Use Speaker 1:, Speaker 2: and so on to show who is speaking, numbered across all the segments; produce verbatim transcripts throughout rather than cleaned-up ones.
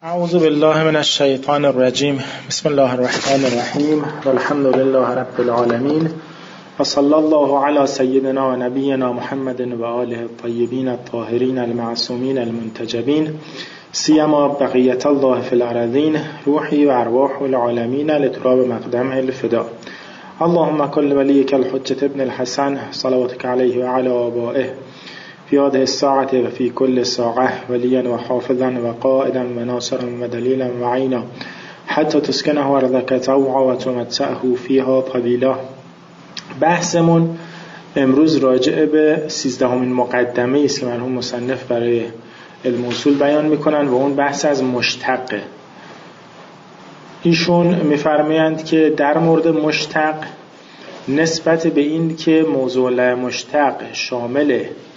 Speaker 1: اعوذ بالله من الشیطان الرجیم. بسم الله الرحمن الرحیم والحمد لله رب العالمین و صلی الله علی سیدنا و نبینا محمد و آله الطیبین الطاهرین المعصومین المنتجبین سیما بقیت الله فی الارضین روحی و ارواح العالمین لتراب مقدمه الفدا. اللهم كل وليك الحجة ابن الحسن صلواتك عليه وعلى آبائه في هذه الساعة وفي كل ساعة وليا وحافظا وقائدا وناصرا ودليلا وعينا حتى تسكنه أرضك طوعا وتمتعه فيها طويلا. بحثمون امروز راجع به سیزدهمین مقدمه است که مرحوم مصنف برای علم اصول بیان میکنن و اون بحث از مشتقه. ایشون میفرمایند که در مورد مشتق نسبت به این که موضوع مشتق شامل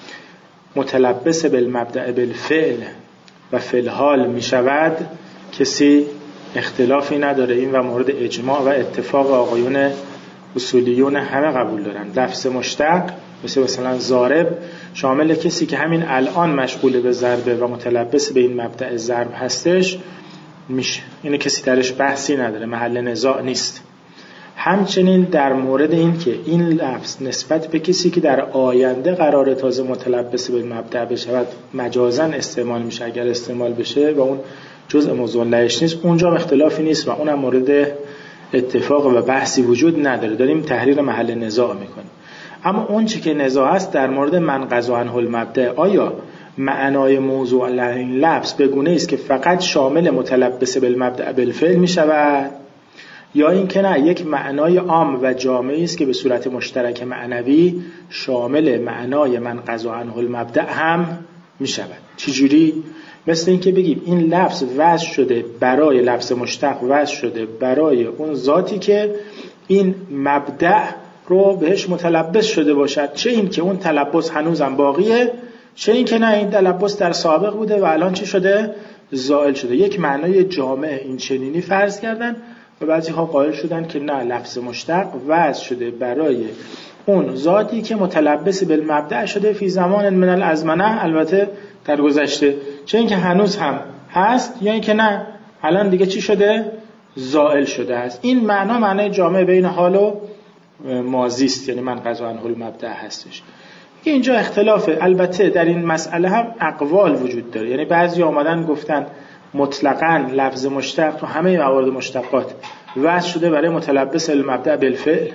Speaker 1: متلبس بالمبدأ بالفعل و فی الحال می شود کسی اختلافی نداره. این و مورد اجماع و اتفاق آقایون اصولیون همه قبول دارن. لفظ مشتق مثل مثلا ضارب شامل کسی که همین الان مشغول به ضربه و متلبس به این مبدأ ضرب هستش میشه. اینه کسی درش بحثی نداره، محل نزاع نیست. همچنین در مورد این که این لفظ نسبت به کسی که در آینده قرار تازه متلبس به مبدأ بشود مجازاً استعمال میشه اگر استعمال بشه و اون جزء موضوع لهش نیست، اونجا اختلافی نیست و اونم مورد اتفاق و بحثی وجود نداره. داریم تحریر محل نزاع میکنیم. اما اون چی که نزاع است در مورد من قضا عنه المبدأ، آیا معنای موضوع این لفظ به گونه است که فقط شامل متلبس بالمبدأ بالفعل میشود یا این که نه یک معنای عام و جامعی است که به صورت مشترک معنوی شامل معنای من قضا عنه المبدأ هم می شود. چجوری؟ مثل این که بگیم این لفظ وضع شده برای لفظ مشتق، وضع شده برای اون ذاتی که این مبدأ رو بهش متلبس شده باشد، چه این که اون تلبس هنوزم باقیه، چه این که نه این تلبس در سابق بوده و الان چی شده؟ زائل شده. یک معنای جامع این چنینی فرض کردن و بعضی ها قائل شدن که نه، لفظ مشتق وضع شده برای اون ذاتی که متلبس بالمبدأ شده فی زمان من الازمنه، البته در گذشته، چه این که هنوز هم هست یا این که نه الان دیگه چی شده؟ زائل شده است. این معنا معنای جامع بین حال و ماضی است، یعنی من قضا عنه المبدأ هستش. اینجا اختلافه. البته در این مسئله هم اقوال وجود داره، یعنی بعضی آمدن گفتن مطلقاً لفظ مشتق تو همه موارد مشتقات وضع شده برای متلبس المبدأ بالفعل.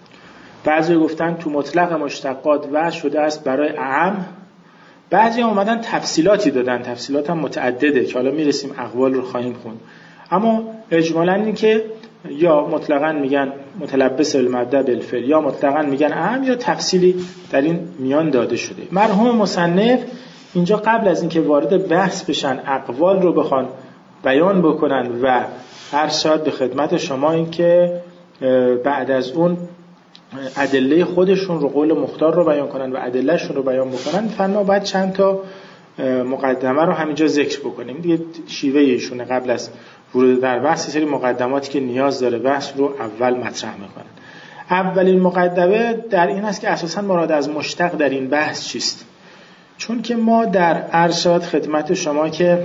Speaker 1: بعضی گفتن تو مطلق مشتقات وضع شده است برای اعم. بعضی اومدن تفصیلاتی دادن، تفصیلات هم متعدده که حالا میرسیم اقوال رو خواهیم خوند. اما اجمالاً این که یا مطلقاً میگن متلبس المبدأ بالفعل یا مطلقاً میگن اعم، یا تفصیلی در این میان داده شده. مرحوم مصنف اینجا قبل از اینکه وارد بحث بشن اقوال رو بخوان بیان بکنن و هر شاید به خدمت شما این که بعد از اون ادله خودشون رو، قول مختار رو بیان کنن و ادلهشون رو بیان بکنن، فنا باید چند تا مقدمه رو همینجا ذکر بکنیم. دیگه شیوه ایشونه قبل از ورود در بحث سری مقدماتی که نیاز داره بحث رو اول مطرح میکنن. اولین مقدمه در این است که اساساً مراد از مشتق در این بحث چیست؟ چون که ما در ارشاد خدمت شما که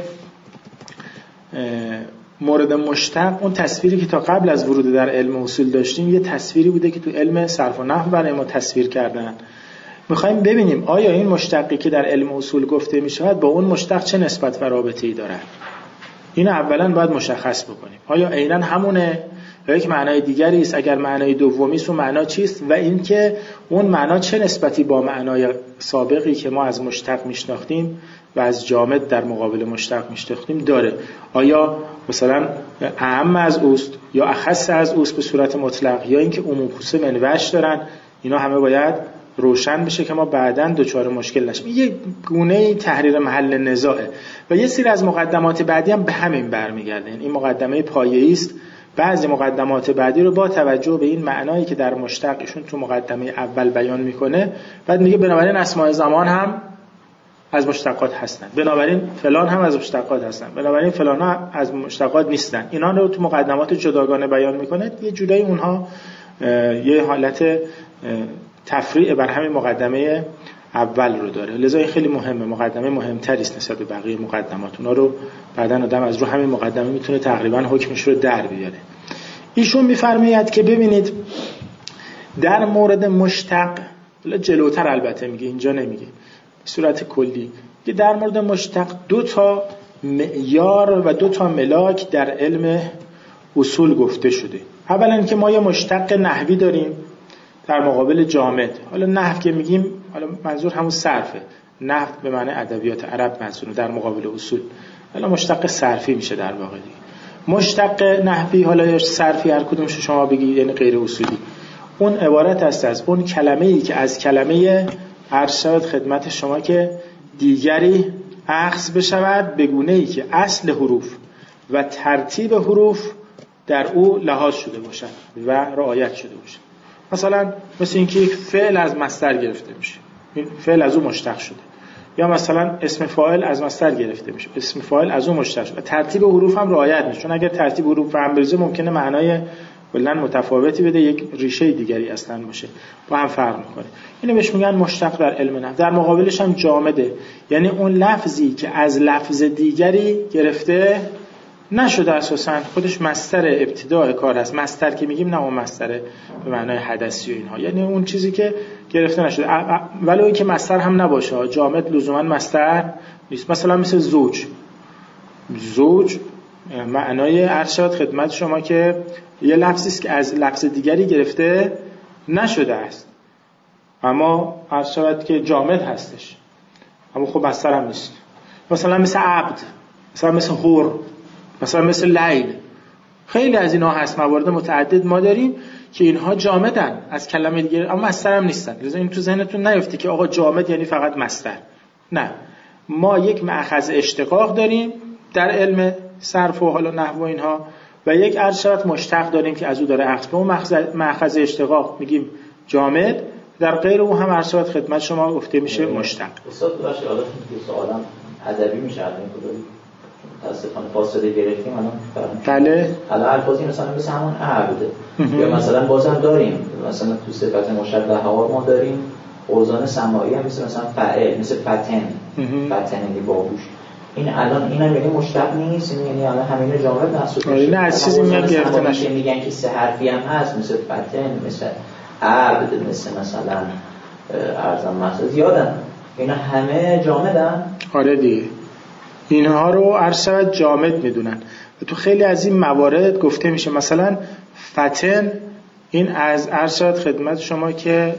Speaker 1: مورد مشتق، اون تصویری که تا قبل از ورود در علم اصول داشتیم یه تصویری بوده که تو علم صرف و نحو برای ما تصویر کردن. میخوایم ببینیم آیا این مشتقی که در علم اصول گفته میشود با اون مشتق چه نسبت و رابطه‌ای داره. اینو اولا باید مشخص بکنیم. آیا عیناً همونه یا یک معنای دیگری است؟ اگر معنای دومی است اون معنا چیست و اینکه اون معنا چه نسبتی با معنای سابقی که ما از مشتق میشناختیم و از جامد در مقابل مشتق میشناختیم داره. آیا مثلا اعم از اوست یا اخص از اوست به صورت مطلق، یا اینکه عموم خصوص منوش دارن؟ اینا همه باید روشن بشه که ما بعداً دوچار مشکل نشیم. این یه گونه تحریر محل نزاعه و یه سری از مقدمات بعدی هم به همین برمیگرده. این مقدمه پایه‌ای است. بعضی مقدمات بعدی رو با توجه به این معنایی که در مشتقشون تو مقدمه اول بیان میکنه، بعد میگه بنابراین اسماء زمان هم از مشتقات هستن، بنابراین فلان هم از مشتقات هستن، بنابراین فلان ها از مشتقات نیستن. اینا رو تو مقدمات جداگانه بیان میکنه. یه جورایی اونها یه حالت تفریع بر همین مقدمه اول رو داره. لذا این خیلی مهمه، مقدمه مهمتری است نسبت به بقیه مقدمات. اونا رو بعداً آدم از رو همین مقدمه میتونه تقریبا حکمش رو در بیاره. ایشون میفرماید که ببینید در مورد مشتق، جلوتر البته میگه، اینجا نمیگه، به صورت کلی که در مورد مشتق دو تا معیار و دو تا ملاک در علم اصول گفته شده. اولا که ما یه مشتق نحوی داریم در مقابل جامد. حالا نحو که میگیم، حالا منظور همون صرفه، نحو به معنی ادبیات عرب منظور در مقابل اصول، حالا مشتق صرفی میشه در واقع دیگه. مشتق نحوی حالا یا صرفی هر کدومش شما بگید، یعنی غیر اصولی، اون عبارت است از اون کلمه‌ای که از کلمه ارشاد خدمت شما که دیگری اخذ بشود به گونه‌ای که اصل حروف و ترتیب حروف در او لحاظ شده باشد و رعایت شده باشد. مثلا مثل اینکه یک فعل از مصدر گرفته میشه، این فعل از او مشتق شده، یا مثلا اسم فاعل از مصدر گرفته میشه، اسم فاعل از او مشتق شده. ترتیب حروف هم رعایت میشه، چون اگر ترتیب حروف به هم بریزه ممکنه معنای کلاً متفاوتی بده، یک ریشه دیگری اصلا باشه، با هم فرق میکنه. اینو بهش میگن مشتق در علم نحو. در مقابلش هم جامده، یعنی اون لفظی که از لفظ دیگری گرفته نشده، اساساً خودش مصدر ابتداء کار هست. مصدر که میگیم نه اون مصدر به معنای حدثی و اینها، یعنی اون چیزی که گرفته نشده، ولو اینکه مصدر هم نباشه. جامد لزوما مصدر نیست. مثلا مثل زوج، زوج معنای ارشاد خدمت شما که یه لفظی است که از لفظ دیگری گرفته نشده است، اما ارشاد که جامد هستش، اما خب مصدر هم نیست. مثلا مثل عبد، مثلا مثل حر، مثلا مثل لیل. خیلی از اینها هست، موارد متعدد ما داریم که اینها جامدن از کلمه دیگه، اما مصدر هم نیستن. لذا این تو ذهنتون نیفته که آقا جامد یعنی فقط مصدر. نه، ما یک مأخذ اشتقاق داریم در علم صرف و حالا نحو و اینها، و یک ارشاد مشتق داریم که از او داره اخذ. به اون مأخذ اشتقاق میگیم جامد، در غیر او هم ارشاد خدمت شما گفته میشه مشتق.
Speaker 2: استاد باشه، حالا تو سوالم ادبی میشه الان کدوم متاسفانه فاصله گرفتیم الان فهمیدم.
Speaker 1: بله.
Speaker 2: حالا الفاظی مثلا مثل همون عبد، یا مثلا بازم داریم مثلا تو صفت مشبهه ها ما داریم اوزان سماعی هم مثل مثلا فاعل، مثل فتن، فتنی باهوش. این الان اینا میگه مشتق نیست، یعنی الان همین جامد محسوب میشه.
Speaker 1: نه از چیزی میگن گرفته نشه.
Speaker 2: میگن که سه حرفی هم هست، مثل فتن، مثل عبد، مثل مثلا ارزان محسوب زیادن. اینا همه جامدن؟
Speaker 1: آره دیگه، اینها رو ارشد جامد میدونن و تو خیلی از این موارد گفته میشه. مثلا فتن، این از ارشد خدمت شما که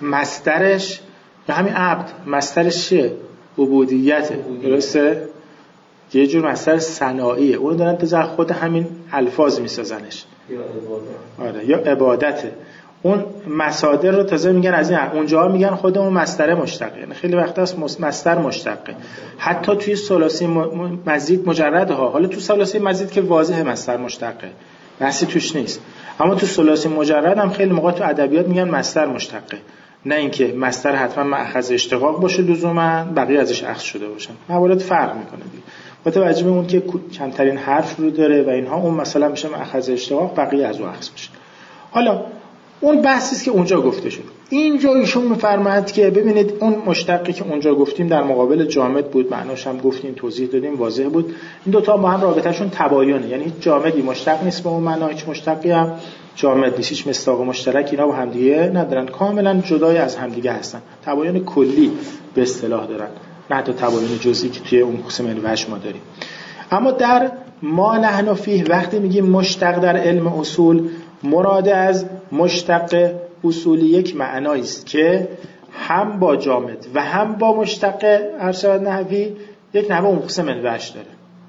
Speaker 1: مصدرش یا همین عبد مصدرش چیه؟ عبودیته، درسته؟ یه جور مصدر صناعیه، اون دارن تو خود همین الفاظ میسازنش،
Speaker 2: یا عبادت.
Speaker 1: آره، یا عبادته. اون مصادر رو تازه میگن از این، اونجا میگن خود اون مصدر مشتقه، یعنی خیلی وقت هست مصدر مشتقه، حتی توی ثلاثی مزید مجرده ها. حالا تو ثلاثی مزید که واضحه مصدر مشتقه، بحثی توش نیست، اما تو ثلاثی مجرد هم خیلی موقع تو ادبیات میگن مصدر مشتقه، نه اینکه مصدر حتما مأخذ اشتقاق باشه لزوما، بقیه ازش اخذ شده باشن. موارد فرق میکنه دیگه، با توجه به اون که کمترین حرف رو داره و اینها، اون مثلا میشه مأخذ اشتقاق، بقیه از اون اخذ میشه. حالا اون بحثی است که اونجا گفته شد. اینجا ایشون میفرماید که ببینید اون مشتقی که اونجا گفتیم در مقابل جامد بود، معناش هم گفتیم، توضیح دادیم، واضح بود. این دو تا با هم رابطهشون تباینه، یعنی هیچ جامدی مشتق نیست به اون معنا، هیچ مشتقی هم جامد نیست، هیچ مصداق مشترک اینا با هم دیگه ندارن، کاملا جدای از هم دیگه هستن، تباین کلی به اصطلاح دارن، نه تا تباین جزئی که توی اون قسم الوهش ما داریم. اما در ما نحن فیه وقتی میگیم مشتق در علم اصول، مراد از مشتق اصولی یک معنایی است که هم با جامد و هم با مشتق ارشاد نحوی یک نحوه اون قسم الوهش داره.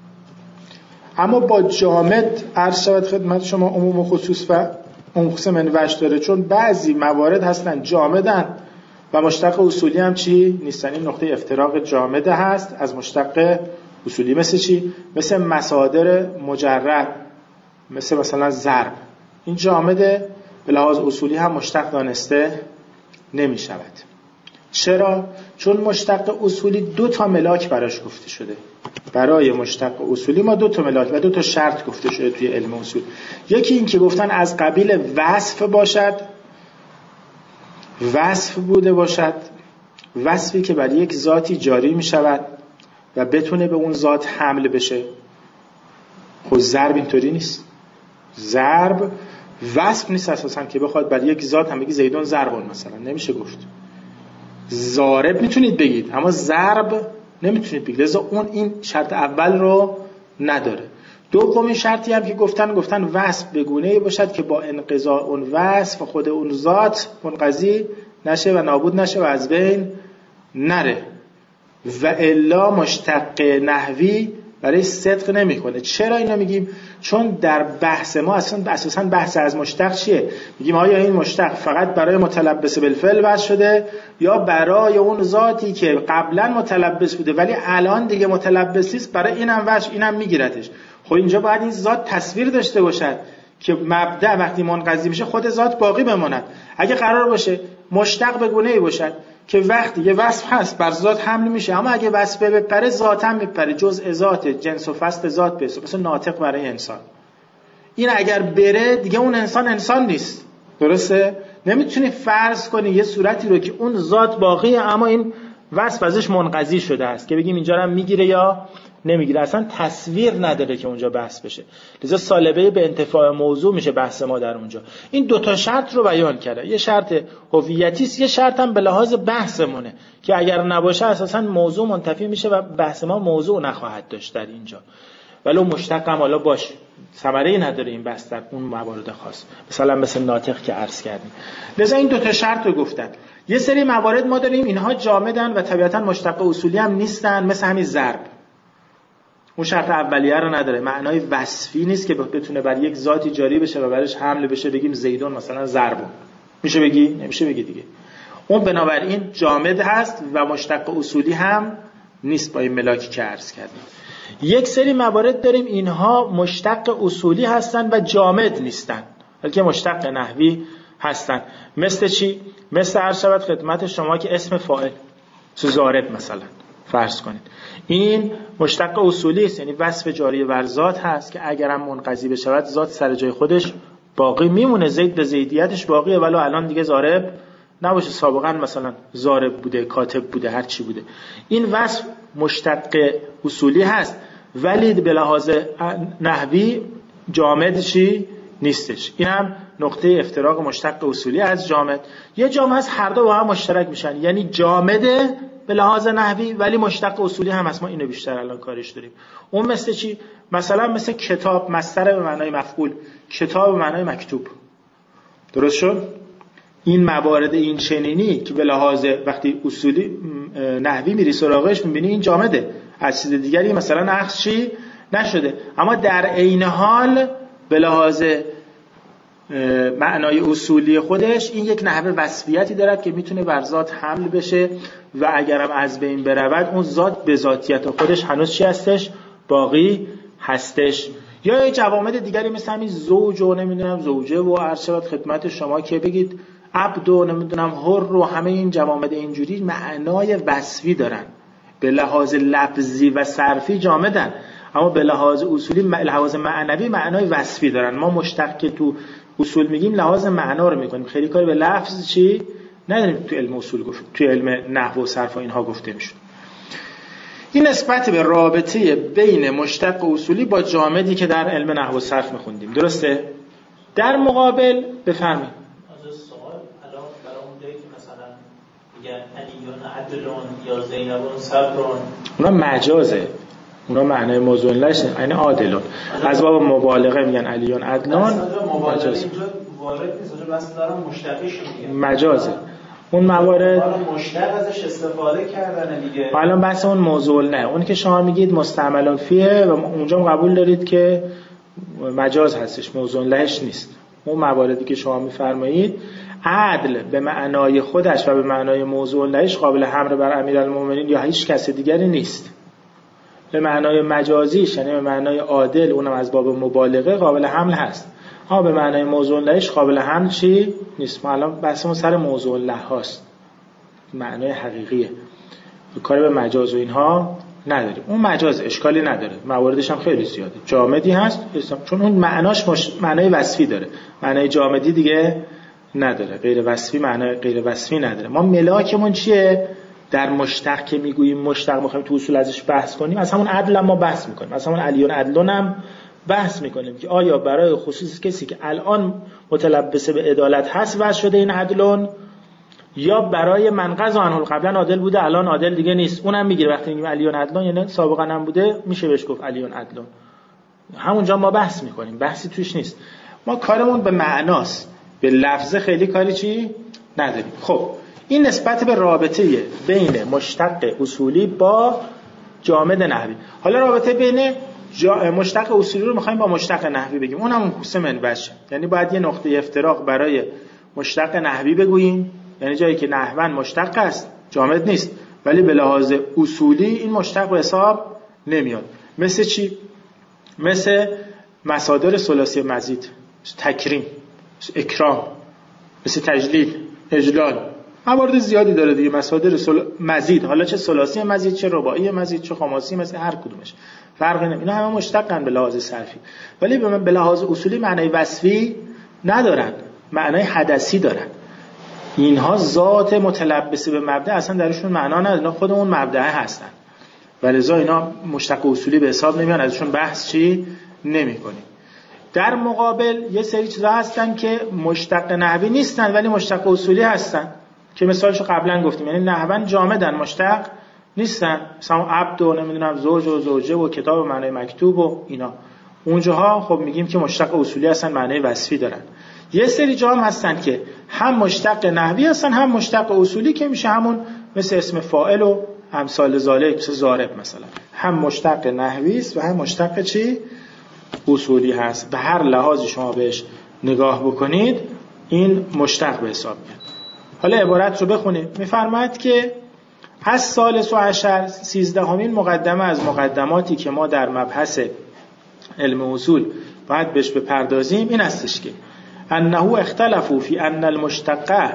Speaker 1: اما با جامد ارشاد خدمت شما عموم و خصوص و اون قسم الوهش داره، چون بعضی موارد هستن جامدن و مشتق اصولی هم چی نیستن. این نقطه افتراق جامده هست از مشتق اصولی. مثل چی؟ مثل مصادر مجرد، مثل مثلا ضرب، این جامده به لحاظ اصولی هم مشتق دانسته نمی شود. چرا؟ چون مشتق اصولی دو تا ملاک براش گفته شده. برای مشتق اصولی ما دو تا ملاک و دو تا شرط گفته شده توی علم اصول. یکی این که گفتن از قبیل وصف باشد، وصف بوده باشد، وصفی که بر یک ذاتی جاری می شود و بتونه به اون ذات حمل بشه. خب ضرب اینطوری نیست. ضرب وصف نیست اساساً که بخواد بر یک ذات هم بگی زیدون ضربون مثلا، نمیشه گفت. ضارب میتونید بگید اما ضرب نمیتونید بگید، لذا اون این شرط اول رو نداره. دومین شرطی هم که گفتن گفتن وصف به گونه‌ای باشد که با انقضاء اون وصف خود اون ذات منقضی نشه و نابود نشه و از بین نره، و الا مشتق نحوی برای صدق نمیکنه. چرا اینو میگیم؟ چون در بحث ما اصلا اساسا بحث از مشتق چیه؟ میگیم آیا این مشتق فقط برای متلبس بالفعل وضع شده یا برای اون ذاتی که قبلا متلبس بوده ولی الان دیگه متلبس نیست، برای اینم وجه اینم میگیرتش. خب اینجا باید این ذات تصویر داشته باشد که مبدأ وقتی منقضی میشه خود ذات باقی بماند. اگه قرار باشه مشتق به گونه‌ای باشد که وقتی یه وصف هست بر ذات حمل میشه، اما اگه وصف بپره ذات هم میپره، جزء ذات، جنس و فصل ذات بشه، مثلا ناطق برای انسان. این اگر بره دیگه اون انسان انسان نیست. درسته؟ نمیتونی فرض کنی یه صورتی رو که اون ذات باقیه اما این وصف ازش منقضی شده است که بگیم اینجا رو میگیره یا نمیگیره. اصلا تصویر نداره که اونجا بحث بشه. لذا سالبه به انتفاع موضوع میشه بحث ما در اونجا. این دو تا شرط رو بیان کرده. یه شرط هویتی است، یه شرط هم به لحاظ بحثمونه که اگر نباشه اساسا موضوع منتفی میشه و بحث ما موضوع نخواهد داشت در اینجا. ولو مشتق هم حالا باش، ثمره‌ای نداره این بحث در اون موارد خاص، مثلا مثل ناطق که عرض کردیم. لذا این دو تا شرط رو گفتن. یه سری موارد ما داریم اینها جامدن و طبیعتا مشتق اصولی هم نیستن، مثل همین ضرب. اون شرط اولیه رو نداره، معنای وصفی نیست که بتونه بر یک ذاتی جاری بشه و برش حمل بشه بگیم زیدون مثلا ضربون. میشه بگی؟ نمیشه بگی دیگه. اون بنابراین جامد هست و مشتق اصولی هم نیست با این ملاکی که عرض کردیم. یک سری موارد داریم اینها مشتق اصولی هستن و جامد نیستن بلکه مشتق نحوی هستن. مثل چی؟ مثل عرض شود خدمت شما که اسم فاعل ضارب مثلا فرض کنید، این مشتق اصولی است، یعنی وصف جاری بر ذات هست که اگرم منقضی بشود ذات سر جای خودش باقی میمونه، زید به زیدیتش باقیه ولو الان دیگه ضارب نباشه، سابقا مثلا ضارب بوده، کاتب بوده، هر چی بوده. این وصف مشتق اصولی هست ولی به لحاظ نحوی جامد چی نیستش. این هم نقطه افتراق مشتق اصولی از جامد. یه جامد هست هر دو با هم مشترک میشن، یعنی جامده به لحاظ نحوی ولی مشتق اصولی هم هست. ما اینو بیشتر الان کارش داریم. اون مثل چی؟ مثلا مثل کتاب، مصدر به معنای مفعول، کتاب به معنای مکتوب. درست شد؟ این موارد این چنینی که به لحاظ وقتی اصولی نحوی میری سراغش میبینی این جامده، از چیز دیگری مثلا اخذ چی نشده، اما در عین حال به لحاظ معنای اصولی خودش این یک نحوه وصفیتی دارد که میتونه بر ذات حمل بشه و اگرم از بین برود اون ذات به ذاتیت خودش هنوز چی هستش؟ باقی هستش. یا جوامد دیگری مثل همین زوج و نمیدونم زوجه و عرض شود خدمت شما که بگید عبد و نمیدونم حر و همه این جوامد اینجوری معنای وصفی دارن، به لحاظ لفظی و صرفی جامدن اما به لحاظ اصولی لحاظ معنوی معنای وصفی دارن. ما مشتق که تو اصول میگیم لحاظ معنا رو میکنیم، خیلی کاری به لفظ چی نداریم. تو علم اصول گفت، تو علم نحو و صرف و اینها گفته میشد. این نسبت به رابطه بین مشتق و اصولی با جامدی که در علم نحو و صرف میخوندیم. درسته؟ در مقابل بفرمایید.
Speaker 3: از سوال الان برای اون جایی که مثلا میگن علیون عدلون یا زینبون صبرون،
Speaker 1: اونا مجازه، اونا معنای موضوع لش یعنی عادلون، از باب مبالغه میگن علیون عدلون.
Speaker 3: مبالغه اینجا وارد نیست، اونجا بس دارن مشتقش میگن
Speaker 1: مجازه. اون موارد
Speaker 3: حالا مشتق ازش استفاده کردن دیگه.
Speaker 1: الان بحث اون موضوع نه، اون که شما میگید مستعمل فیه و اونجا قبول دارید که مجاز هستش، موضوع لهش نیست. اون مواردی که شما میفرمایید عدل به معنای خودش و به معنای موضوع لهش قابل حمل بر امیرالمومنین یا هیچ کس دیگری نیست. به معنای مجازیش یعنی به معنای عادل اونم از باب مبالغه قابل حمل هست، اما به معنای موضوع لهش قابل حمل چی نیست. ما الان بحثمون سر موضوع له هاست، معنای حقیقیه، کاری به مجاز و اینها نداریم. اون مجاز اشکالی نداره، مواردش هم خیلی زیاده، جامدی هست چون اون معناش مش... معنای وصفی داره، معنای جامدی دیگه نداره، غیر وصفی معنای غیر وصفی نداره. ما ملاکمون چیه؟ در مشتق که میگوییم مشتق میخوایم تو اصول ازش بحث کنیم، از همون عدل ما بحث میکنیم، از همون علیون عدلون هم بحث میکنیم که آیا برای خصوص کسی که الان متلبس به عدالت هست وضع شده این عدلون، یا برای من قضا عنه قبلا عادل بوده الان عادل دیگه نیست، اونم میگیره. وقتی میگیم علیون عدلون یعنی سابقا هم بوده، میشه بهش گفت علیون عدلون. همونجا ما بحث میکنیم، بحثی توش نیست. ما کارمون به معناست، به لفظ خیلی کاری چی نداریم. خب این نسبت به رابطه بین مشتق اصولی با جامد نحوی. حالا رابطه بین مشتق اصولی رو میخوایم با مشتق نحوی بگیم، اونم اون کوسه منبشه، یعنی باید یه نقطه افتراق برای مشتق نحوی بگوییم، یعنی جایی که نحوان مشتق است جامد نیست، ولی به لحاظ اصولی این مشتق به حساب نمیاد. مثل چی؟ مثل مصادر ثلاثی مزید، مثل تکریم، مثل اکرام، مثل تجلیل، اجلال، موارد زیادی داره دیگه مصادر سل... مزید، حالا چه ثلاثی مزید، چه رباعی مزید، چه خماسی مزید، هر کدومش فرقی نمیکنه، اینا همه مشتقن به لحاظ صرفی، ولی به به لحاظ اصولی معنای وصفی ندارن، معنای حدثی دارن. اینها ذات متلبس به مبدأ اصلا درشون معنا نداره، خودمون مبدأ هستن، ولذا اینا مشتق اصولی به حساب نمیان، ازشون بحث چی نمیکنیم. در مقابل یه سری چیزا هستن که مشتق نحوی نیستن ولی مشتق اصولی هستن، که مثالشو قبلا گفتیم، یعنی نحوان جامدن مشتق نیستن، مثلا عبد و نمیدونم زوج و زوجه و کتاب معنی مکتوب و اینا، اونجاها خب میگیم که مشتق اصولی هستن، معنی وصفی دارن. یه سری جا هم هستن که هم مشتق نحوی هستن هم مشتق اصولی، که میشه همون مثل اسم فاعل و امثال ذالک، مثل ضارب مثلا، هم مشتق نحوی است و هم مشتق چی اصولی هست. به هر لحاظی شما بهش نگاه بکنید این مشتق به حساب میاد. حالا عبارت رو بخونیم. میفرماید که از ثالث و عشر، سیزدهمین مقدمه از مقدماتی که ما در مبحث علم اصول باید بهش بپردازیم این هستش که انه اختلفوا فی ان المشتق،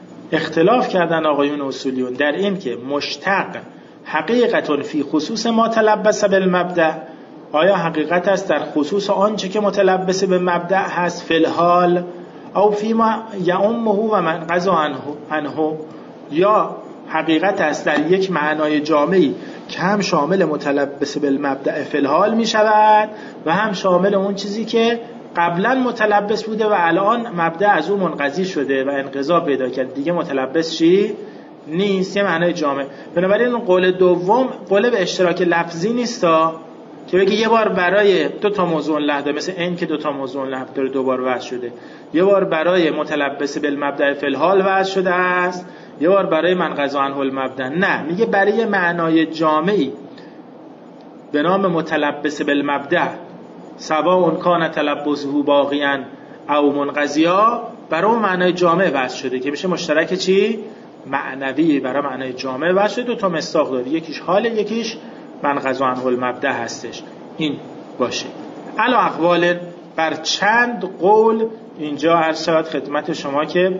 Speaker 1: اختلاف کردن آقایون اصولیون در این که مشتق حقیقتون فی خصوص ما تلبس بالمبدأ، آیا حقیقت است در خصوص آنچه که متلبس به مبدأ هست فی الحال، او فی ما یعمه و من قضا عنه، یا حقیقت است در یک معنای جامعی که هم شامل متلبس بالمبدأ فی الحال می شود و هم شامل اون چیزی که قبلا متلبس بوده و الان مبدأ از اون منقضی شده و انقضا پیدا کرد، دیگه متلبس چی نیست، یه معنای جامع. بنابراین اون قول دوم قول به اشتراک لفظی نیستا که بگی یه بار برای دو تا موضوع لحظه، مثل این که دو تا موضوع لحظه داره دوبار وضع شده، یه بار برای متلبس بالمبدأ فی الحال وضع شده است، یه بار برای من قضا عنه المبدأ. نه، میگه برای معنای جامعی به نام متلبس بالمبدأ، سواء کان تلبسه باقیاً او منقضیا، برای اون معنای جامع وضع شده که میشه مشترک چی معنوی، برای معنای جامع وضع شده. دو تا مصداق داره، یکیش حال، یکیش من قضا عنه المبدأ هستش. این باشه. علا اقوال، بر چند قول اینجا عرض شود خدمت شما که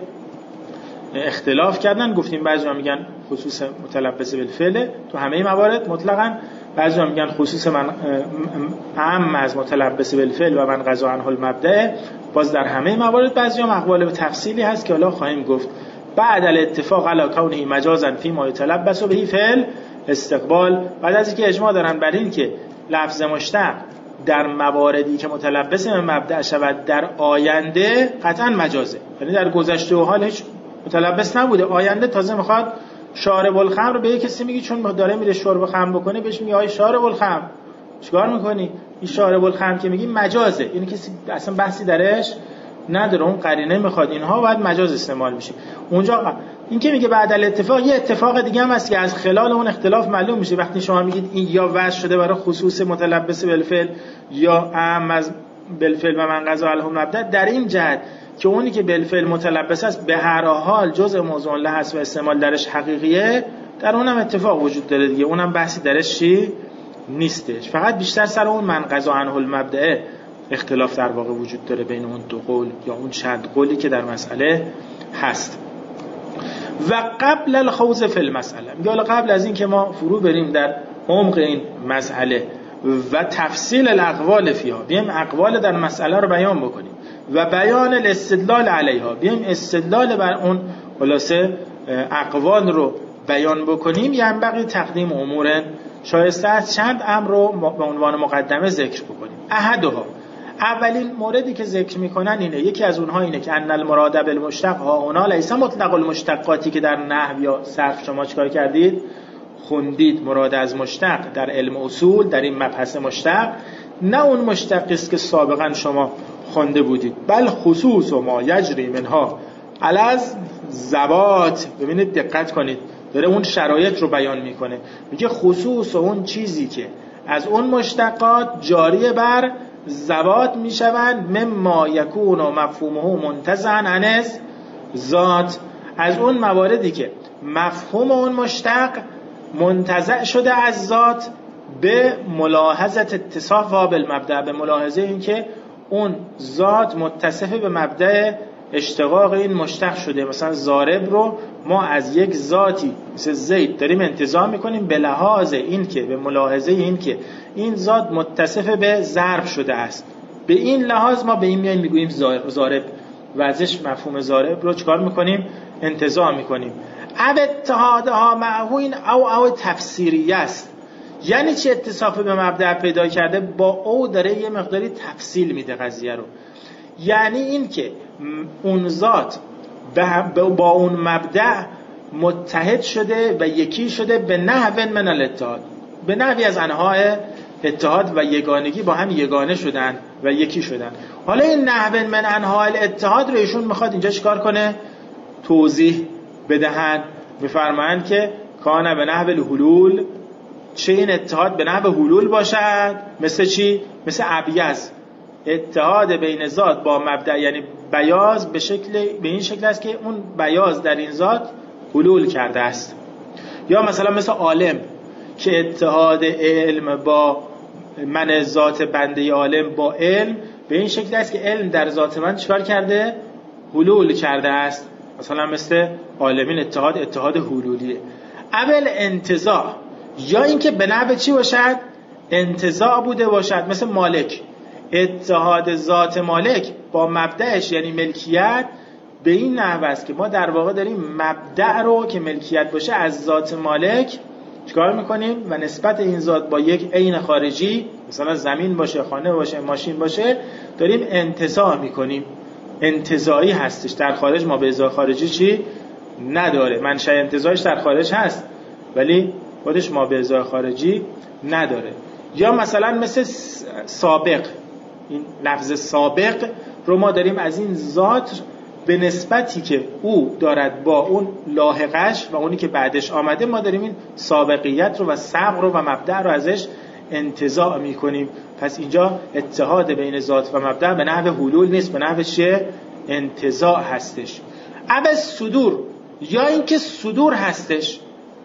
Speaker 1: اختلاف کردن. گفتیم بعضی ها میگن خصوص متلبس بالفعل تو همه موارد مطلقاً، بعضی ها میگن خصوص من اعم از متلبس بالفعل و من قضا عنه المبدأ باز در همه موارد. بعضی ها اقوال به تفصیلی هست که حالا خواهیم گفت. بعد الاتفاق علی کونه مجازا فی ما یتلبس به فعل استقبال، بعد از اینکه اجماع دارن بر این که لفظ مشتق در مواردی که متلبس به مبدأ شود در آینده قطعا مجازه، یعنی در گذشته و حال هیچ متلبس نبوده، آینده تازه میخواد شارب الخمر به کسی میگی چون داره میره شرب خمر بکنه بهش میگه آی شارب الخمر، چیکار میکنی؟ این شارب الخمر که میگی مجازه، یعنی کسی اصلا بحثی درش نداره، اون قرینه میخواد اینها باید مجاز استعمال میشه. اونجا این که میگه بعد الاتفاق، یه اتفاق دیگه هم هست که از خلال اون اختلاف معلوم میشه. وقتی شما میگید این یا وضع شده برای خصوص متلبس بالفعل یا اعم از بالفعل و من قضا عنه المبدأ، در این جهت که اونی که بالفعل متلبس است به هر حال جزء موضوع له است و استعمال درش حقیقیه، در اونم اتفاق وجود داره دیگه، اونم بحثی درش چی نیستش، فقط بیشتر سر اون من قضا عنه المبدأ اختلاف در واقع وجود داره بین اون دو قول یا اون چند قولی که در مسئله هست. و قبل الخوض فی المسئله، میگه قبل از این که ما فرو بریم در عمق این مسئله و تفصیل الاقوال فیها، بیایم اقوال در مسئله رو بیان بکنیم و بیان الاستدلال علیها، بیایم استدلال بر اون خلاصه اقوال رو بیان بکنیم ینبغی تقدیم امور، شایسته از چند امر رو به عنوان مقدمه ذکر بکنیم. احدها، اولین موردی که ذکر میکنن اینه، یکی از اونها اینه که ان المراد بالمشتق ها هنا لیس مطلق المشتقاتی که در نحو یا صرف شما چیکار کردید خوندید. مراد از مشتق در علم اصول در این مبحث مشتق نه اون مشتقی است که سابقا شما خونده بودید، بل خصوص و ما یجری منها علاز زوات. ببینید دقت کنید، داره اون شرایط رو بیان میکنه، میگه خصوص و اون چیزی که از اون مشتقات جاری بر زوات میشوند، مما یکون و مفهومه منتزعا عن ذات، از اون مواردی که مفهوم اون مشتق منتزع شده از ذات به ملاحظت اتصافا بالمبدأ، به ملاحظه این که اون ذات متصف به مبدأ اشتقاق این مشتق شده. مثلا ضارب رو ما از یک ذاتی مثل زید داریم انتزاع میکنیم به لحاظ این که به ملاحظه این که این ذات متصف به ضرب شده است، به این لحاظ ما به این میایم میگوییم ضارب و ازش مفهوم ضارب رو چکار میکنیم انتزاع میکنیم. او اتحادها معه این او او تفسیریه است، یعنی چه اتصاف به مبدأ پیدا کرده با او داره یه مقداری تفصیل میده قضیه رو، یعنی این که اون ذات با اون مبدأ متحد شده و یکی شده به نحو من الاتحاد، به نحوی از انواع اتحاد و یگانگی با هم یگانه شدن و یکی شدن. حالا این نحو من انواع الاتحاد رو ایشون میخواد اینجا چیکار کنه توضیح بدهن. میفرمایند که کانه به نحو الحلول، چه این اتحاد به نحو حلول باشد، مثل چی؟ مثل ابیض، اتحاد بین ذات با مبدأ، یعنی بیاض به شکل به این شکل است که اون بیاض در این ذات حلول کرده است. یا مثلا مثل عالم که اتحاد علم با من ذات بنده عالم با علم به این شکل است که علم در ذات من چیکار کرده حلول کرده است. مثلا مثل عالمین اتحاد اتحاد حلولیه. اول انتزاع، یا اینکه به نحو چی باشد انتزاع بوده باشد، مثل مالک، اتحاد ذات مالک با مبدأش یعنی ملکیت به این نحو است که ما در واقع داریم مبدأ رو که ملکیت باشه از ذات مالک چیکار میکنیم و نسبت این ذات با یک عین خارجی مثلا زمین باشه، خانه باشه، ماشین باشه داریم انتزاع میکنیم. انتزاعی هستش، در خارج ما به ازای خارجی چی نداره، منشأ انتزاعش در خارج هست ولی خودش ما به ازای خارجی نداره. یا مثلا مثل سابق، این لفظ سابق رو ما داریم از این ذات به نسبتی که او دارد با اون لاحقش و اونی که بعدش آمده ما داریم این سابقیت رو و سبق رو و مبدأ رو ازش انتزاع میکنیم. پس اینجا اتحاد بین ذات و مبدأ به نحو حلول نیست، به نحو چیه انتزاع هستش. اما صدور، یا اینکه صدور هستش،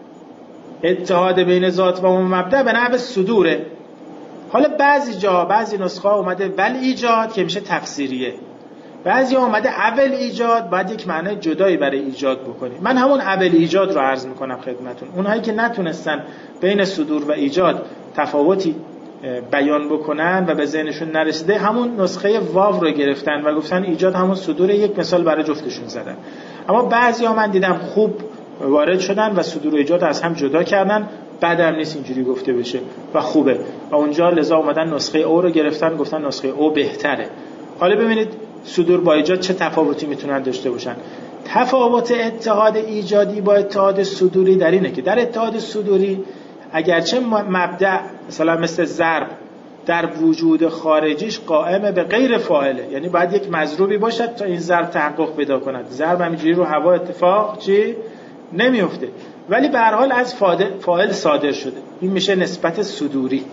Speaker 1: اتحاد بین ذات و مبدأ به نحو صدوره. حالا بعضی جا بعضی نسخه اومده ول ایجاد که میشه تفسیریه، بعضی اومده اول ایجاد باید یک معنی جدایی برای ایجاد بکنیم. من همون اول ایجاد رو عرض میکنم خدمتون. اونهایی که نتونستن بین صدور و ایجاد تفاوتی بیان بکنن و به ذهنشون نرسیده همون نسخه واو رو گرفتن و گفتن ایجاد همون صدور، یک مثال برای جفتشون زدن. اما بعضی ها من دیدم خوب وارد شدن و صدور و ایجاد از هم جدا کردن، بعدم نیست اینجوری گفته بشه و خوبه و اونجا لذا اومدن نسخه او رو گرفتن گفتن نسخه او بهتره. حالا ببینید صدور با ایجاد چه تفاوتی میتونن داشته باشن. تفاوت اتحاد ایجادی با اتحاد صدوری در اینه که در اتحاد صدوری اگرچه مبدأ مثلا مثل ضرب در وجود خارجیش قائم به غیر فاعله، یعنی باید یک مضروبی باشد تا این ضرب تحقق پیدا کند، ضرب همینجوری رو هوا اتفاق چی نمیفته، ولی به هر حال از فاعل صادر شده، این میشه نسبت صدوری.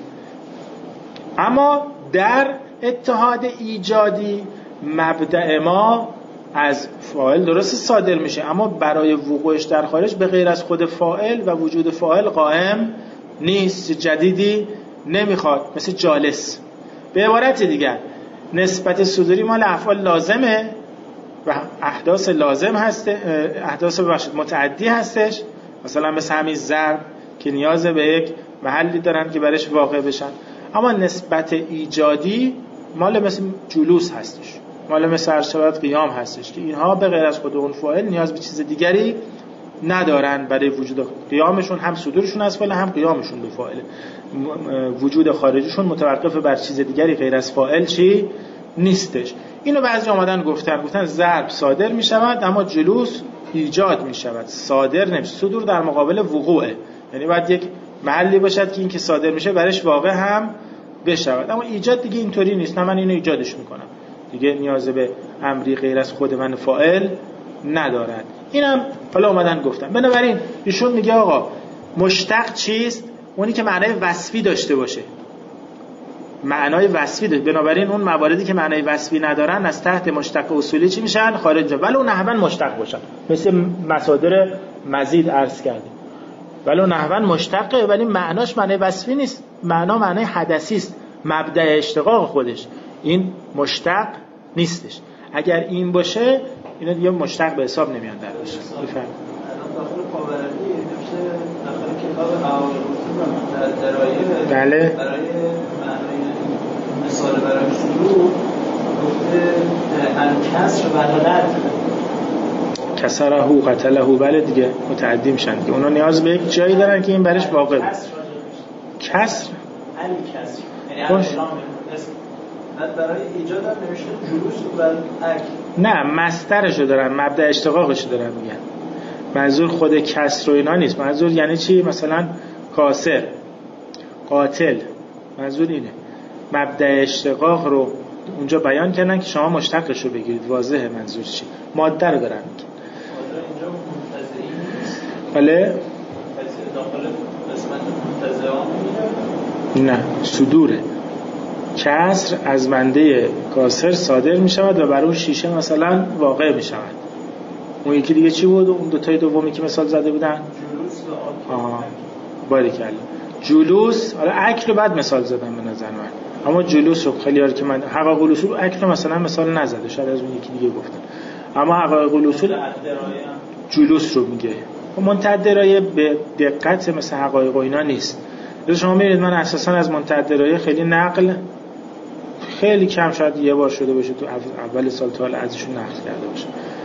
Speaker 1: اما در اتحاد ایجادی مبدأ ما از فاعل درست صادر میشه اما برای وقوعش در خارج به غیر از خود فاعل و وجود فاعل قائم نیست، جدیدی نمیخواد، مثل جالس. به عبارت دیگر نسبت صدوری مال افعال لازمه و احداث لازم هسته، احداث متعدی هستش، مثلا مثل همین ضرب که نیاز به یک محلی دارن که برش واقع بشن. اما نسبت ایجادی مال مثل جلوس هستش، مال مثل عرشبت قیام هستش که اینها به غیر از خود اون فاعل نیاز به چیز دیگری ندارن برای وجود قیامشون، هم صدورشون از فاعل هم قیامشون به فاعل. وجود خارجیشون متوقف بر چیز دیگری غیر از فاعل چی نیستش. اینو بعضی آمدن گفتن گفتن ضرب صادر می شود اما جلوس ایجاد می شود، صادر نمیشه. صدور در مقابل وقوعه، یعنی باید یک محلی باشد که این که صادر میشه برش واقع هم بشود، اما ایجاد دیگه اینطوری نیست. نه من اینو ایجادش میکنم دیگه، نیاز به امری غیر از خود من فاعل ندارد. اینم حالا اومدن گفتن. بنابراین ایشون میگه آقا مشتق چیست؟ اونی که معنای وصفی داشته باشه، معنای وصفی داشته. بنابراین اون مواردی که معنای وصفی ندارن از تحت مشتق اصولی چی میشن؟ خارج میشن، ولو نحون مشتق باشن. مثل مصادر مزید عرض کردیم، ولو نحون مشتقه ولی معناش معنای وصفی نیست، معنا معنای حدثی است، مبدأ اشتقاق خودش. این مشتق نیستش. اگر این باشه اینا دیگه مشتق به حساب نمیان در باشه. بفرمایید.
Speaker 3: داخل پاورقی نوشته داخل کتاب اعوان الرسول درایه
Speaker 1: بله
Speaker 3: برای معنای مثال برای شروع گفته الکسر و غلط
Speaker 1: کسره قتله، بله دیگه متعدی میشن دیگه. اونا نیاز به یک جایی دارن که این برش واقع باشه. کسر
Speaker 3: الکسر یعنی الکلام برای ایجاد هم نمیشه جلوس و اک.
Speaker 1: نه مصدرشو دارن، مبدأ اشتقاقشو دارن میگن. منظور خود کسر و اینا نیست. منظور یعنی چی؟ مثلا کاسر، قاتل، منظور اینه. مبدأ اشتقاق رو اونجا بیان کردن که شما مشتقش رو بگیرید. واضحه منظور چی. ماده رو دارن میگن.
Speaker 3: اینجا منتزعی نیست.
Speaker 1: بله
Speaker 3: داخل قسمت منتزعان میگه؟
Speaker 1: نه، صدوره. کسر از منده کاسر صادر می شود و برای اون شیشه مثلا واقع می شود. اون یکی دیگه چی بود؟ اون دوتای دومی که مثال زده بودن
Speaker 3: جلوس و آک.
Speaker 1: آها باریکلا. جلوس، حالا اکل رو بعد مثال زدم به نظر من، اما جلوس رو خیلی هاری که من حقایق الاصول اکل رو مثلا مثال نزده، شاید از اون یکی دیگه گفتن، اما حقایق الاصول جلوس رو میگه. منتهی درایه به دقت مثل حقایق و اینا نیست. شما میرید من اساسا از منتهی درایه خیلی نقل خیلی کم، شاید یه بار شده باشه تو اول سال تا حالا ازشون نقل کرده باشه.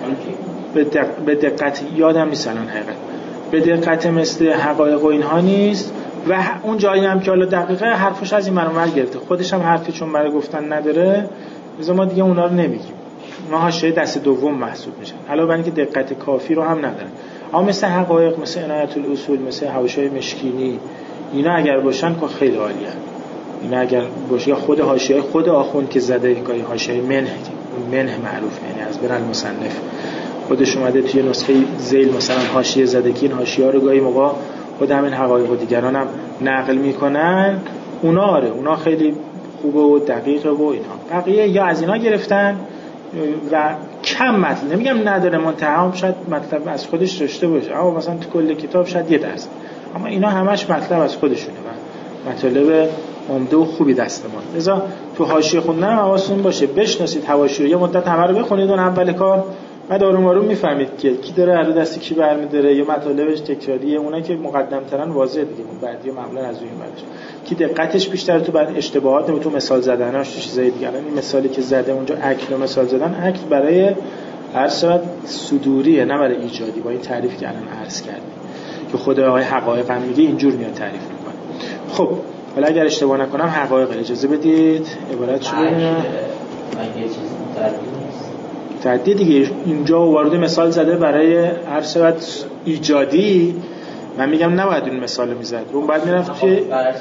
Speaker 1: به, دق... به دقت یادم نیست الان حقیقت، به دقت مثل حقایق و اینها نیست. و اون جایی هم که حالا دقیقه حرفش از این منور گرفته، خودش هم حرفی چون برای گفتن نداره، مثلا ما دیگه اونا رو نمیگیم، ما حاشیه دست دوم محسوب میشن، علاوه بر اینکه دقت کافی رو هم نداره. اما مثل حقایق، مثل عنایت الاصول، مثل حواشی مشکینی، اینا اگر باشن که خیلی عالیه. اینا اگر باشه، یا خود حاشیه خود آخوند که زده این کاری، حاشیه منه، منه معروف، یعنی از بر المصنف خودش اومده توی نسخه ذیل مثلا حاشیه زده که این حاشیه‌ها رو گاهی موقع خود همین حقایق و دیگران هم نقل میکنن. اونا آره اونا خیلی خوبه و دقیقه و اینا. بقیه یا از اینا گرفتن و کم مطلب، نمیگم نداره، منتها شاید مطلب از خودش داشته باشه، اما مثلا تو کل کتاب شاید یه درصد، اما اینا همش مطلب از خودشونه و مطالب عمده و خوبی دست ما. لذا تو حاشیه خوندن هم حواستون باشه، بشناسید حواشی رو، یه مدت همه رو بخونید اون اول کار، بعد آروم آروم میفهمید که کی داره هر دستی کی برمی‌داره، یا مطالبش تکراریه، اونایی که مقدم‌ترن واضحه دیگه، اون بعدی معمولا از اون بعدش کی دقتش بیشتر تو بعد اشتباهات نمیتون تو مثال زدناش چیزای دیگه. الان این مثالی که زده اونجا اکل مثال زدن، اکل برای هر صورت صدوریه نه برای ایجادی، با این تعریفی که الان عرض کردیم که خود آقای حقایق هم میگه اینجور میاد تعریف میکنه. خب حالا اگر اشتباه نکنم حقایق اجازه بدید عبارتشو ببینم.
Speaker 2: من یه چیزی متعدی
Speaker 1: تعدی دیگه اینجا وارد مثال زده برای هر صورت ایجادی، من میگم نباید این مثال رو میزد، اون بعد میرفت که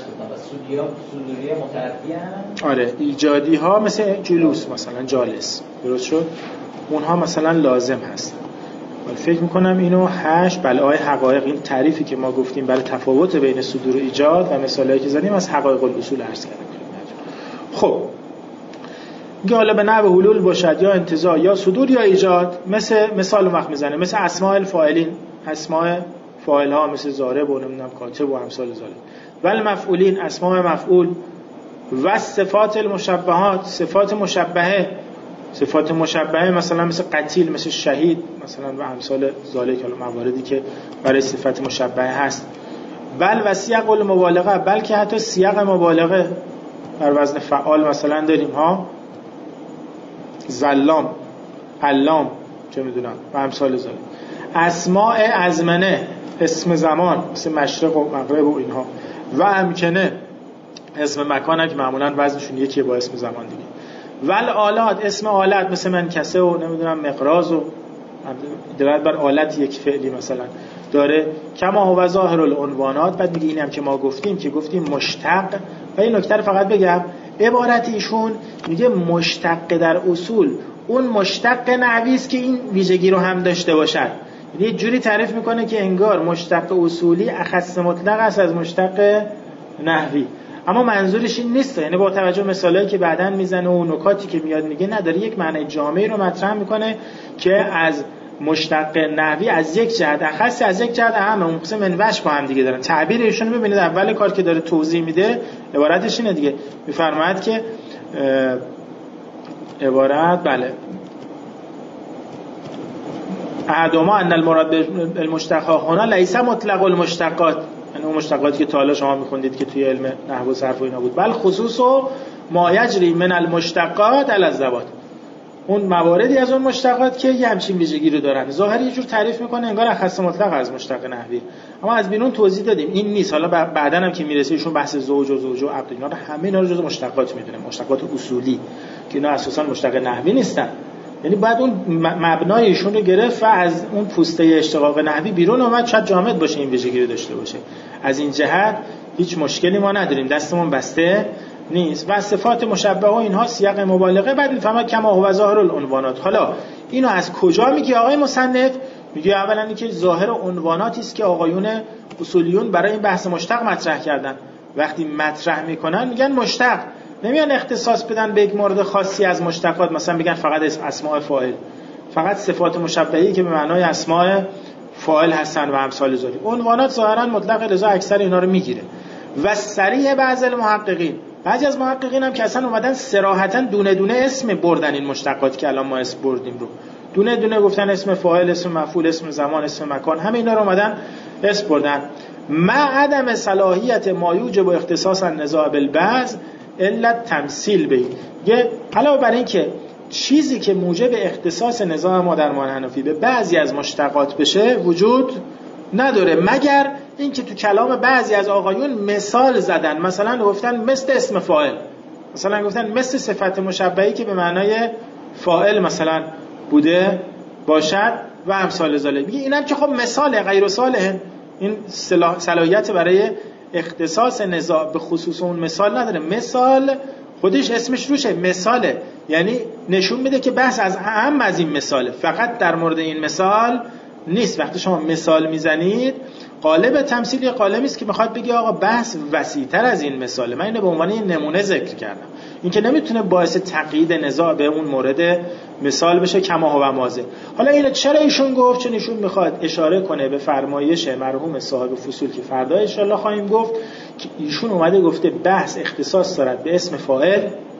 Speaker 2: صدوری متعدی هم
Speaker 1: آره ایجادی ها مثل جلوس مثلا جالس، درست شد، اونها مثلا لازم هست. من فکر میکنم اینو هشت بلای حقایق، این تعریفی که ما گفتیم برای تفاوت بین صدور و ایجاد و مثالایی که زدیم از حقایق الاصول عرض کردیم. خب که حالا به نحو حلول باشد یا انتزاع یا صدور یا ایجاد، مثل مثال وقت میزنه مثل اسماء الفاعلین، اسماء فاعل ها مثل ضارب و نمیدونم کاتب و امثال ذالک، و مفعولین اسماء مفعول، و صفات المشبهات صفات مشبهه، صفات مشبهه مثلا مثل قتیل، مثل شهید مثلا و امثال ذالک، حالا مواردی که برای صفت مشبهه هست. بل و سیاق المبالغه، بلکه حتی سیاق مبالغه بر وزن فعال مثلا داریم ها، زلام، علام، چه میدونم و امثال ذالک. اسماء ازمنه اسم زمان مثل مشرق و مغرب و اینها، و امکنه اسم مکان که معمولا وزنشون یکیه با اسم زمان دیگه. ول آلات اسم آلت مثل منکسه و نمیدونم مقراض و دلالت بر آلت یک فعلی مثلا داره. کما هو ظاهر العنوانات. بعد میگه اینم که ما گفتیم که گفتیم مشتق. و این نکته فقط بگم عبارت ایشون میگه مشتق در اصول اون مشتق نحوی است که این ویژگی رو هم داشته باشد. یه جوری تعریف میکنه که انگار مشتق اصولی اخص مطلق است از مشتق نحوی، اما منظورش این نیست. یعنی با توجه به مثالایی که بعداً میزنه و نکاتی که میاد میگه نداره، یک معنی جامعی رو مطرح میکنه که از مشتق نحوی از یک جهت اخص از یک جهت اهم اون قسم منوش با هم دیگه دارن. تعبیر ایشون ببینید اول کار که داره توضیح میده عبارتش اینه دیگه، میفرماید که عبارت بله احدهما ان المراد بالمشتق هنا لیس مطلق المشتقات، یعنی اون مشتقاتی که تا حالا شما میخوندید که توی علم نحو و صرف و اینا بود، بل خصوص و ما یجری من المشتقات علی الذوات، اون مواردی از اون مشتقات که یه همچین ویژگی رو دارن. ظاهری یه جور تعریف میکنه انگار اخص مطلق از مشتق نحوی، اما از بیرون توضیح دادیم این نیست. حالا بعداً هم که میرسه ایشون بحث زوج و زوج و عقد اینا رو همه اینا رو جزء مشتقات میدونه، مشتقات اصولی که اینا اساساً مشتق نحوی نیستن. یعنی بعد اون مبنای ایشون رو گرفت و از اون پوسته اشتقاق نحوی بیرون اومد، شاید جامد باشه این ویژگی رو داشته باشه. از این جهت هیچ مشکلی ما نداریم، دستمون بسته نیست. و صفات مشبهه و اینها سیاق مبالغه. بعد میفهمد کما هو ظاهر العنوانات. حالا اینو از کجا میگه آقای مصنف؟ میگه اولا اینکه ظاهر عنواناتی است که آقایون اصولیون برای این بحث مشتق مطرح کردن. وقتی مطرح میکنن میگن مشتق، نمیان اختصاص بدن به یک مورد خاصی از مشتقات، مثلا بگن فقط اسماء فاعل، فقط صفات مشبهه‌ای که به معنای اسماء فاعل هستن و امثال ذالک. عنوانات ظاهرا مطلق، لذا اکثر اینا رو میگیره. و صریح بعض المحققین، بعضی از محققین هم که اصلا اومدن صراحتا دونه دونه اسم بردن این مشتقات که الان ما اسم بردیم رو، دونه دونه گفتن اسم فاعل، اسم مفعول، اسم زمان، اسم مکان، همه اینا رو اومدن اسم بردن. مع عدم صلاحیت ما یوجب اختصاص النزاع بالبعض الا تمثیل به. یه علاوه بر این که چیزی که موجب اختصاص نزاع ما در مان حنفی به بعضی از مشتقات بشه وجود نداره، مگر اینکه تو کلام بعضی از آقایون مثال زدن، مثلا گفتن مثل اسم فاعل، مثلا گفتن مثل صفت مشبهه‌ای که به معنای فاعل مثلا بوده باشد و امثال ذالک. میگه اینم که خب مثال غیر صالح، این صلاحیت برای اختصاص نزاع به خصوص اون مثال نداره. مثال خودش اسمش روشه، مثاله، یعنی نشون میده که بحث از اهم از این مثاله، فقط در مورد این مثال نیست. وقتی شما مثال میزنید قالب تمثیلی قالبی است که میخواد بگه آقا بحث وسیع‌تر از این مثاله، من اینو به عنوان این نمونه ذکر کردم. این که نمیتونه باعث تقیید نزاع به اون مورد مثال بشه کما هو مازه. حالا اینو چرا ایشون گفت؟ چون ایشون میخواد اشاره کنه به فرمایش مرحوم صاحب فصول که فردا ان شاءالله خواهیم گفت که ایشون اومده گفته بحث اختصاص دارد به اسم فاعل،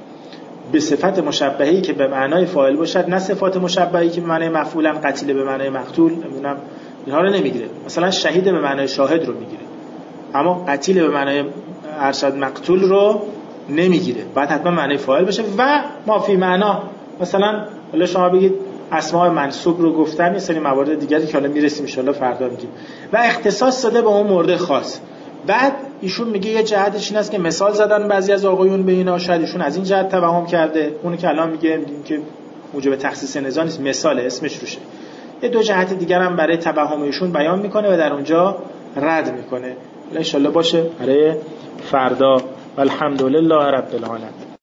Speaker 1: به صفت مشبهه‌ای که به معنای فاعل باشد، نه صفات مشبهه‌ای که به معنای مفعولن، قتیل به معنای مقتول، نمیدونم اینها رو نمیگیره. مثلا شهید به معنای شاهد رو میگیره، اما قتیل به معنای ارشد مقتول رو نمیگیره، باید حتما معنای فاعل باشه. و ما فی معنا، مثلا حالا شما بگید اسماء منصوب رو گفتن، این سری موارد دیگری که حالا میرسیم ان شاء الله فردا میگیم، و اختصاص داده به اون مورد خاص. بعد ایشون میگه یه جهتش این است که مثال زدن بعضی از آقایون به اینا، شاید ایشون از این جهت توهم کرده، اونی که الان میگه میگیم که موجب تخصیص نزاع نیست، مثال اسمش روشه. یه دو جهت دیگر هم برای توهم ایشون بیان میکنه و در اونجا رد میکنه. ان شاء الله باشه برای فردا. والحمدلله رب العالمین.